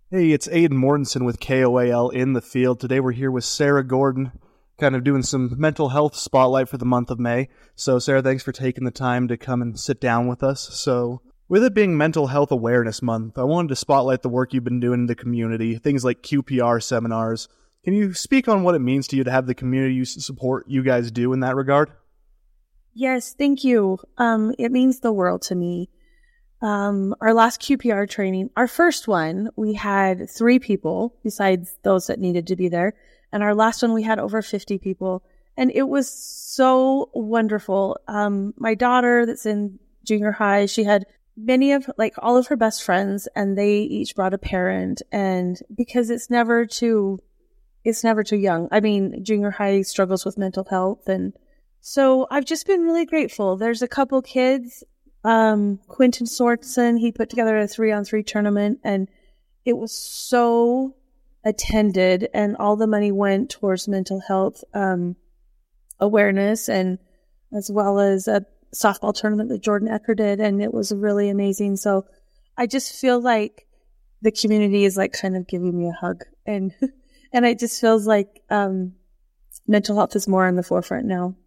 Hey, it's Aiden Mortensen with KOAL in the field. Today we're here with Sarah Gordon, kind of doing some mental health spotlight for the month of May. So, Sarah, thanks for taking the time to come and sit down with us. So, with it being Mental Health Awareness Month, I wanted to spotlight the work you've been doing in the community, things like QPR seminars. Can you speak on what it means to you to have the community support you guys do in that regard? Yes, thank you. It means the world to me. Our last QPR training, our first one, we had 3 people besides those that needed to be there. And our last one, we had over 50 people. And it was so wonderful. My daughter that's in junior high, she had all of her best friends, and they each brought a parent. And because it's never too young. I mean, junior high struggles with mental health. And so I've just been really grateful. There's a couple kids, Quentin Sorensen, he put together a 3-on-3 tournament, and it was so attended, and all the money went towards mental health awareness, and as well as a softball tournament that Jordan Ecker did, and it was really amazing. So I just feel like the community is like kind of giving me a hug, and and it just feels like mental health is more in the forefront now.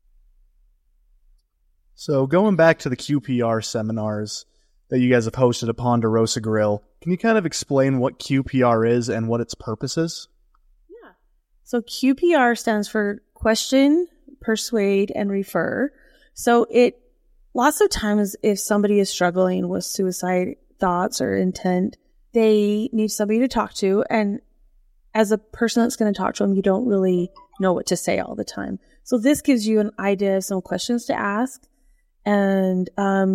So, going back to the QPR seminars that you guys have hosted at Ponderosa Grill, can you kind of explain what QPR is and what its purpose is? Yeah. So QPR stands for question, persuade, and refer. So lots of times if somebody is struggling with suicide thoughts or intent, they need somebody to talk to. And as a person that's going to talk to them, you don't really know what to say all the time. So this gives you an idea of some questions to ask. And,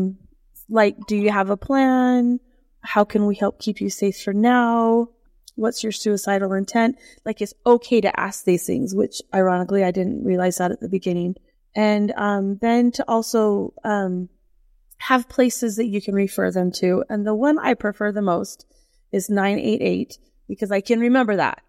do you have a plan? How can we help keep you safe for now? What's your suicidal intent? Like, it's okay to ask these things, which ironically, I didn't realize that at the beginning. And, then to also, have places that you can refer them to. And the one I prefer the most is 988 because I can remember that.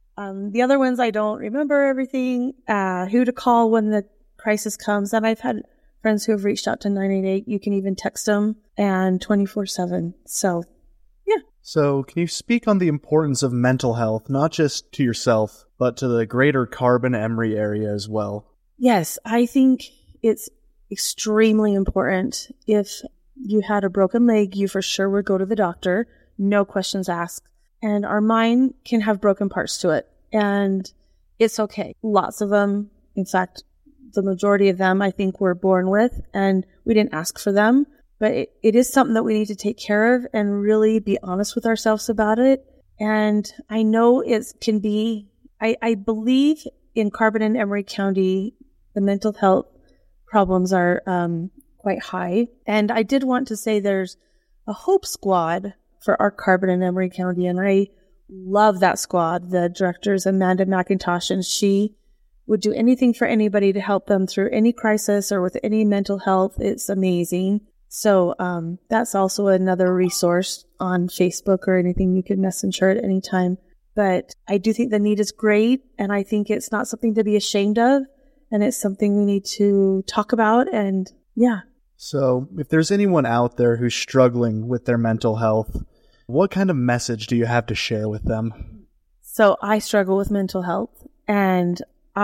The other ones, I don't remember everything, who to call when the crisis comes. And I've had friends who have reached out to 988. You can even text them, and 24/7. So, yeah. So, can you speak on the importance of mental health, not just to yourself, but to the greater Carbon-Emery area as well? Yes, I think it's extremely important. If you had a broken leg, you for sure would go to the doctor. No questions asked. And our mind can have broken parts to it. And it's okay. Lots of them, in fact, the majority of them, I think, we're born with, and we didn't ask for them. But it is something that we need to take care of and really be honest with ourselves about it. And I know it can be, I believe in Carbon and Emery County, the mental health problems are quite high. And I did want to say there's a Hope Squad for our Carbon and Emery County, and I love that squad. The director is Amanda McIntosh, and she would do anything for anybody to help them through any crisis or with any mental health. It's amazing. So that's also another resource on Facebook or anything. You can message her at any time. But I do think the need is great, and I think it's not something to be ashamed of, and it's something we need to talk about. And yeah. So if there's anyone out there who's struggling with their mental health, what kind of message do you have to share with them? So I struggle with mental health, and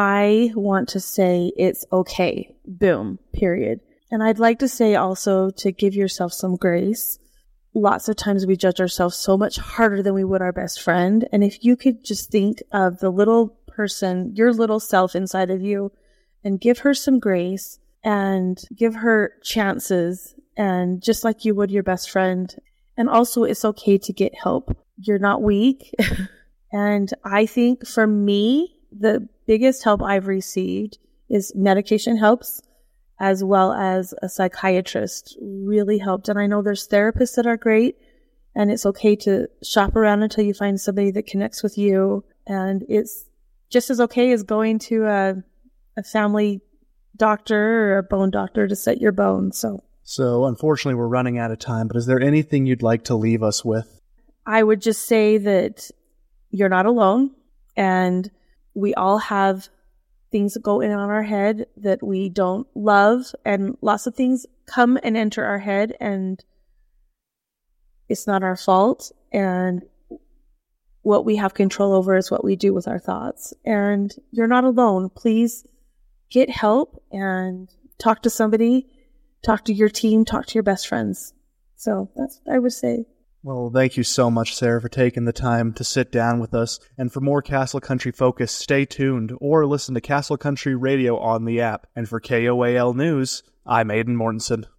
I want to say it's okay. Boom. Period. And I'd like to say also to give yourself some grace. Lots of times we judge ourselves so much harder than we would our best friend. And if you could just think of the little person, your little self inside of you, and give her some grace and give her chances, and just like you would your best friend. And also, it's okay to get help. You're not weak. And I think for me, the biggest help I've received is medication helps, as well as a psychiatrist really helped. And I know there's therapists that are great, and it's okay to shop around until you find somebody that connects with you. And it's just as okay as going to a family doctor or a bone doctor to set your bones. So unfortunately, we're running out of time, but is there anything you'd like to leave us with? I would just say that you're not alone, and we all have things that go in on our head that we don't love, and lots of things come and enter our head, and it's not our fault. And what we have control over is what we do with our thoughts. And you're not alone. Please get help and talk to somebody, talk to your team, talk to your best friends. So that's what I would say. Well, thank you so much, Sarah, for taking the time to sit down with us. And for more Castle Country Focus, stay tuned or listen to Castle Country Radio on the app. And for KOAL News, I'm Aidan Mortensen.